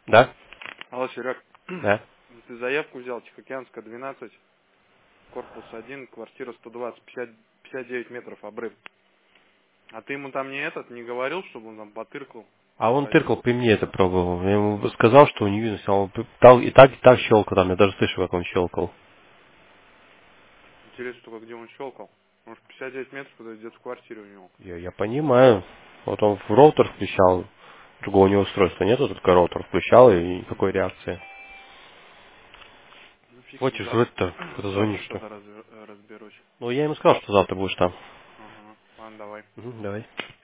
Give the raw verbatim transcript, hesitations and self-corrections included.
Да? Алло, Серег. Да. Ты заявку взял, Тихоокеанская, двенадцать, корпус один, квартира сто двадцать, пятьдесят, пятьдесят девять метров, обрыв. А ты ему там не этот, не говорил, чтобы он там потыркал, А он сходил? тыркал при мне это пробовал. Я ему сказал, что не видно, а он дал и так, и так щелкал там. Я даже слышал, как он щелкал. Интересно только, где он щелкал. Может, пятьдесят девять метров, это где-то в квартире у него. Я, я понимаю. Вот он в роутер включал. Другого у него устройства нету, только роутер включал, и никакой реакции. Ну, фиг с Вот ним, и завтра, жрать-то, когда завтра звонишь-то. тогда разбер- разберусь. Ну, я ему сказал, что завтра будешь там. Ага, ладно, давай. Мгм, давай.